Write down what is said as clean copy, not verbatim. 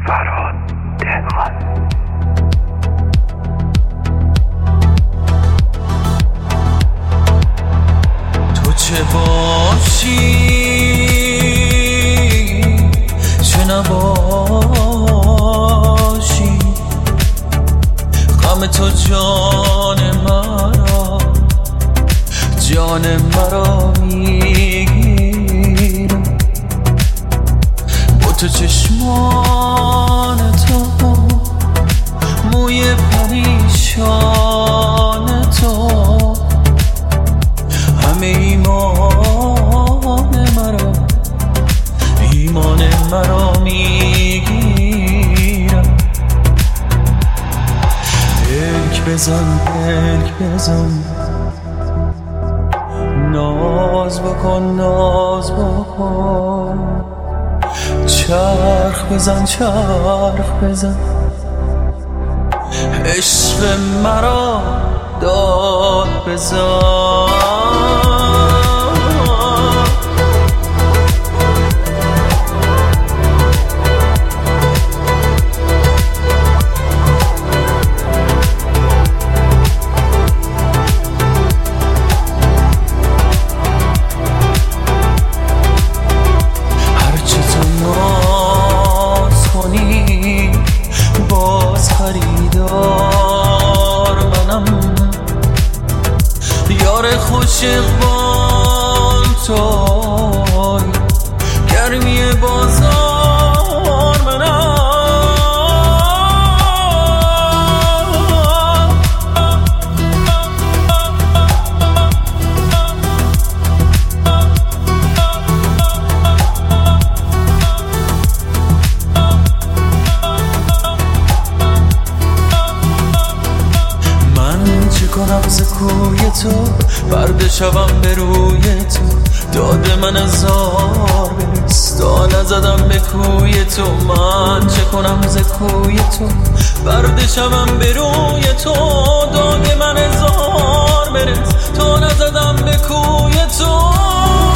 فرهاد دهقان. تو چه باشی چه نباشی، غم تو جان مرا میگیره. با تو چشمان تو، موی پریشان تو، همه ایمان مرا میگیره. پلک بزن ناز بکن چرخ بزن عشق مرا داد بزن. خوش اقبال توی گرمی بازار منم. من چه کنم ز کوی تو، پرده شوم به روی تو، داد من هزار برس تا نزدم به کوی تو. من چه کنم ز کوی تو، پرده شوم به روی تو، داد من هزار برس تا نزدم به کوی تو.